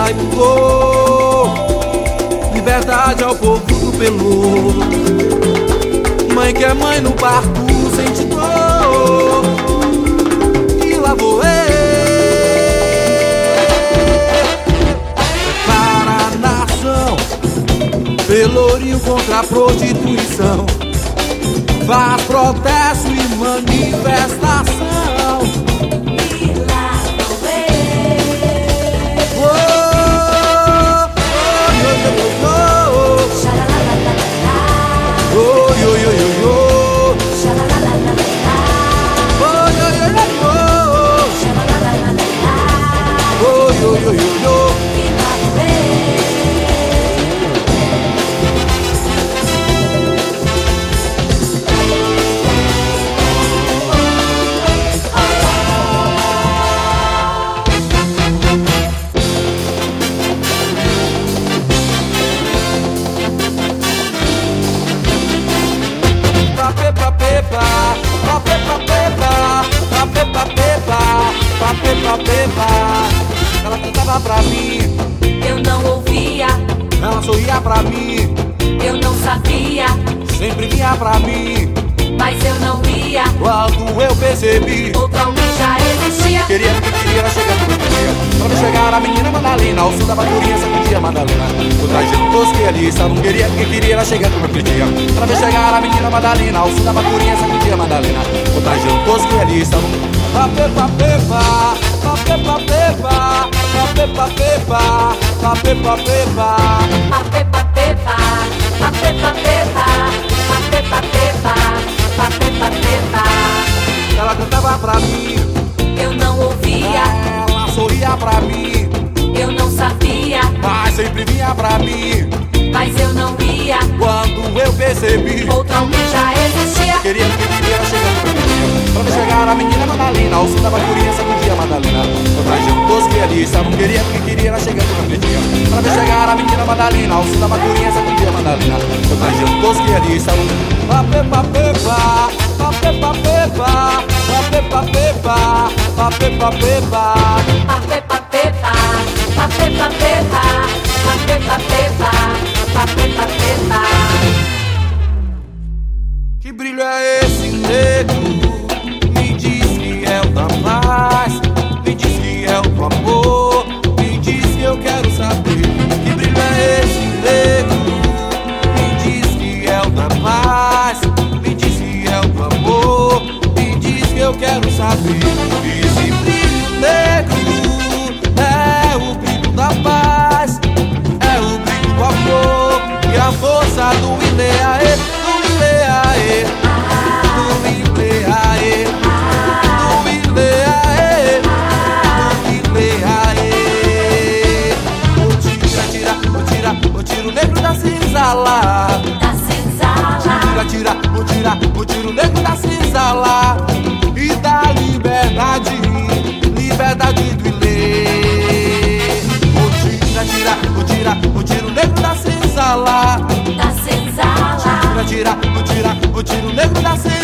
e pulou. Liberdade ao povo do Pelô. Mãe que é mãe no parto sente dor. E lá vou eu para a nação. Pelourinho contra a prostituição. Faz protesto e manifestação. Ela cantava pra mim, eu não ouvia. Ela sorria pra mim, eu não sabia. Sempre vinha pra mim, mas eu não ia. Quando eu percebi, outro alguém já existia. Queria ela chegando no dia. Pra ver chegar a menina Madalena, ao sul da bacurinha sacudia Madalena. O trajeto tosco e ali estavam queria ela chegando no dia. Pra ver chegar a menina Madalena, ao sul da bacurinha sacudia Madalena. O trajeto tosco e ali estavam papepa pepa, papepa pepa, papepa pepa, papepa pepa, papepa pepa, papepa pepa, papepa pepa, papepa pepa. Ela cantava pra mim, eu não ouvia. Ela sorria pra mim, eu não sabia. Mas sempre vinha pra mim, mas eu não ia. Quando eu percebi, outro alguém já existia. Queria ela chegando no dia. Pra ver chegar a menina Madalena, ao sul da bacurinha sacudia Madalena. O trajeto tosco e ali estavam queria ela chegando no dia. Pra ver chegar a menina Madalena, ao sul da bacurinha sacudia Madalena. O trajeto tosco e ali estavam papepa pepa, papepa pepa, papepa pepa, papepa pepa, papepa pepa, papepa pepa, papepa pepa, papepa pepa. Que brilho é esse negro? Me diz que é o da paz, me diz que é o do amor, me diz que eu quero saber. Que brilho é esse negro? Me diz que é o da paz, me diz que é o do amor, me diz que eu quero saber. Esse brilho negro é o brilho da paz, é o brilho do amor e a força do Ileaê, do Ileaê, do Ileaê, do Ileaê, do Ileaê. O tiro negro da senzala, da senzala. O tiro negro da senzala e da liberdade, liberdade do Ilê. O tiro negro da senzala, da senzala. o tiro negro da senzala.